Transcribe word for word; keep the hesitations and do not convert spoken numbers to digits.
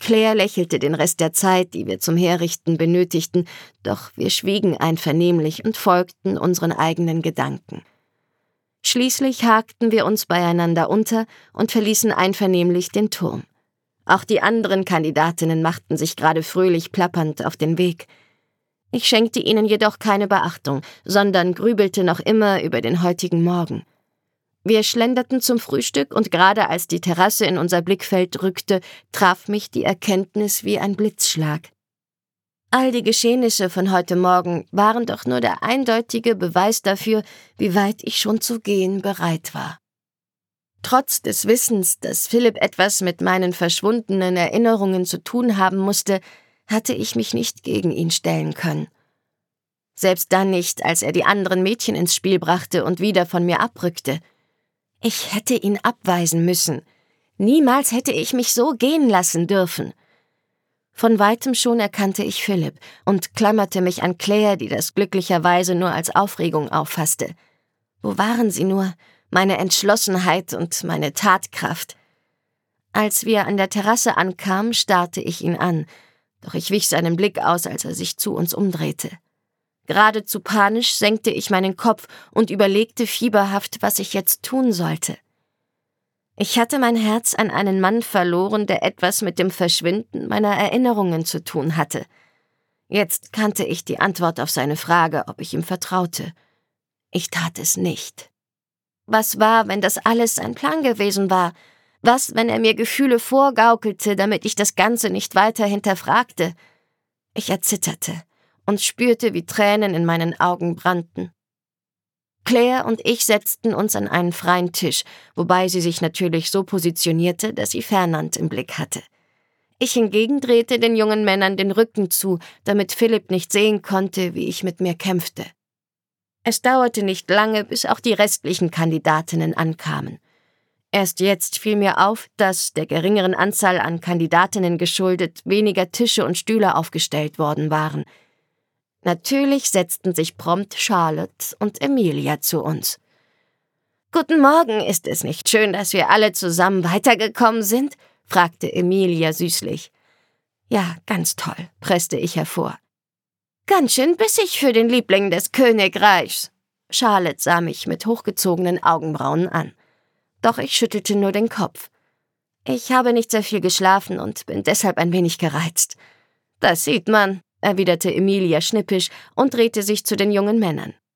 Claire lächelte den Rest der Zeit, die wir zum Herrichten benötigten, doch wir schwiegen einvernehmlich und folgten unseren eigenen Gedanken. Schließlich hakten wir uns beieinander unter und verließen einvernehmlich den Turm. Auch die anderen Kandidatinnen machten sich gerade fröhlich plappernd auf den Weg. Ich schenkte ihnen jedoch keine Beachtung, sondern grübelte noch immer über den heutigen Morgen. Wir schlenderten zum Frühstück und gerade als die Terrasse in unser Blickfeld rückte, traf mich die Erkenntnis wie ein Blitzschlag. All die Geschehnisse von heute Morgen waren doch nur der eindeutige Beweis dafür, wie weit ich schon zu gehen bereit war. Trotz des Wissens, dass Philipp etwas mit meinen verschwundenen Erinnerungen zu tun haben musste, hatte ich mich nicht gegen ihn stellen können. Selbst dann nicht, als er die anderen Mädchen ins Spiel brachte und wieder von mir abrückte. Ich hätte ihn abweisen müssen. Niemals hätte ich mich so gehen lassen dürfen. Von weitem schon erkannte ich Philipp und klammerte mich an Claire, die das glücklicherweise nur als Aufregung auffasste. Wo waren sie nur, meine Entschlossenheit und meine Tatkraft? Als wir an der Terrasse ankamen, starrte ich ihn an, doch ich wich seinen Blick aus, als er sich zu uns umdrehte. Geradezu panisch senkte ich meinen Kopf und überlegte fieberhaft, was ich jetzt tun sollte. Ich hatte mein Herz an einen Mann verloren, der etwas mit dem Verschwinden meiner Erinnerungen zu tun hatte. Jetzt kannte ich die Antwort auf seine Frage, ob ich ihm vertraute. Ich tat es nicht. Was war, wenn das alles sein Plan gewesen war? Was, wenn er mir Gefühle vorgaukelte, damit ich das Ganze nicht weiter hinterfragte? Ich erzitterte und spürte, wie Tränen in meinen Augen brannten. Claire und ich setzten uns an einen freien Tisch, wobei sie sich natürlich so positionierte, dass sie Fernand im Blick hatte. Ich hingegen drehte den jungen Männern den Rücken zu, damit Philipp nicht sehen konnte, wie ich mit mir kämpfte. Es dauerte nicht lange, bis auch die restlichen Kandidatinnen ankamen. Erst jetzt fiel mir auf, dass, der geringeren Anzahl an Kandidatinnen geschuldet, weniger Tische und Stühle aufgestellt worden waren. Natürlich setzten sich prompt Charlotte und Emilia zu uns. »Guten Morgen, ist es nicht schön, dass wir alle zusammen weitergekommen sind?« fragte Emilia süßlich. »Ja, ganz toll«, presste ich hervor. »Ganz schön bissig für den Liebling des Königreichs.« Charlotte sah mich mit hochgezogenen Augenbrauen an. Doch ich schüttelte nur den Kopf. »Ich habe nicht sehr viel geschlafen und bin deshalb ein wenig gereizt.« »Das sieht man«, erwiderte Emilia schnippisch und drehte sich zu den jungen Männern.